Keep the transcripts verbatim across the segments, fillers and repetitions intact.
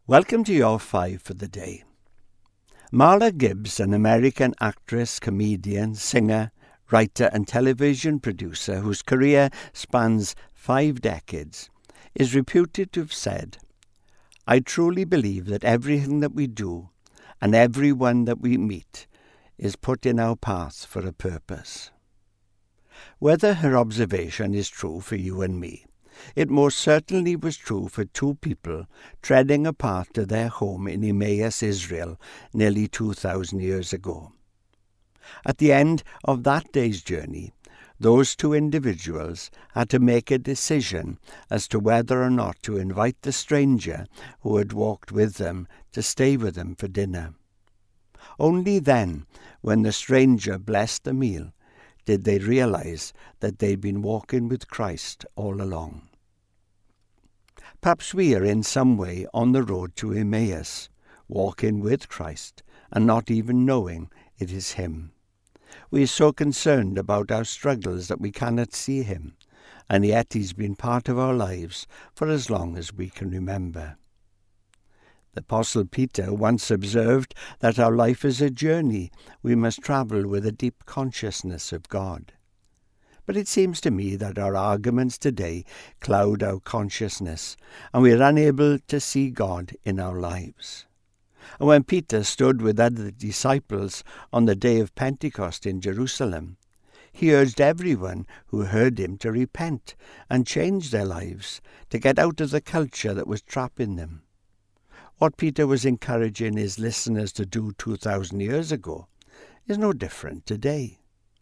Welcome to your five for the day. Marla Gibbs, an American actress, comedian, singer, writer and television producer whose career spans five decades, is reputed to have said, "I truly believe that everything that we do and everyone that we meet is put in our path for a purpose." Whether her observation is true for you and me, it most certainly was true for two people treading a path to their home in Emmaus, Israel, nearly two thousand years ago. At the end of that day's journey, those two individuals had to make a decision as to whether or not to invite the stranger who had walked with them to stay with them for dinner. Only then, when the stranger blessed the meal, did they realize that they'd been walking with Christ all along. Perhaps we are in some way on the road to Emmaus, walking with Christ and not even knowing it is Him. We are so concerned about our struggles that we cannot see Him, and yet He's been part of our lives for as long as we can remember. The Apostle Peter once observed that our life is a journey we must travel with a deep consciousness of God. But it seems to me that our arguments today cloud our consciousness, and we are unable to see God in our lives. And when Peter stood with other disciples on the day of Pentecost in Jerusalem, he urged everyone who heard him to repent and change their lives, to get out of the culture that was trapping them. What Peter was encouraging his listeners to do two thousand years ago is no different today.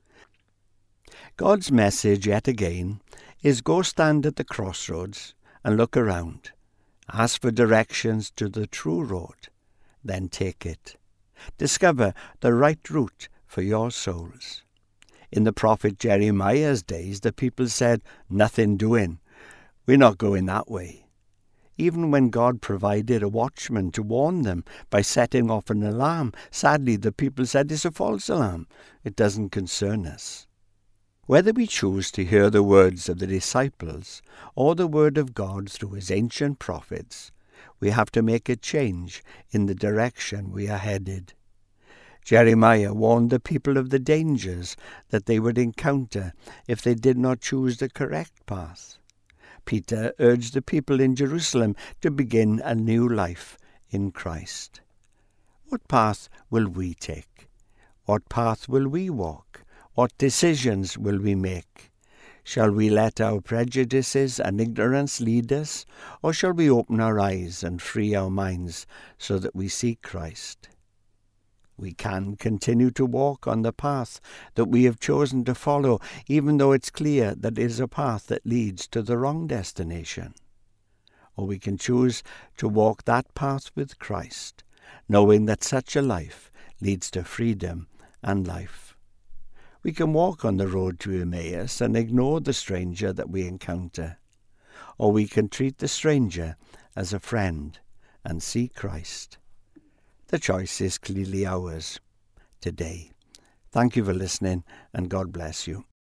God's message, yet again, is go stand at the crossroads and look around. Ask for directions to the true road, then take it. Discover the right route for your souls. In the prophet Jeremiah's days, the people said, "Nothing doing. We're not going that way." Even when God provided a watchman to warn them by setting off an alarm, sadly the people said, "It's a false alarm. It doesn't concern us." Whether we choose to hear the words of the disciples or the word of God through His ancient prophets, we have to make a change in the direction we are headed. Jeremiah warned the people of the dangers that they would encounter if they did not choose the correct path. Peter urged the people in Jerusalem to begin a new life in Christ. What path will we take? What path will we walk? What decisions will we make? Shall we let our prejudices and ignorance lead us, or shall we open our eyes and free our minds so that we see Christ? We can continue to walk on the path that we have chosen to follow, even though it's clear that it is a path that leads to the wrong destination. Or we can choose to walk that path with Christ, knowing that such a life leads to freedom and life. We can walk on the road to Emmaus and ignore the stranger that we encounter. Or we can treat the stranger as a friend and see Christ. The choice is clearly ours today. Thank you for listening, and God bless you.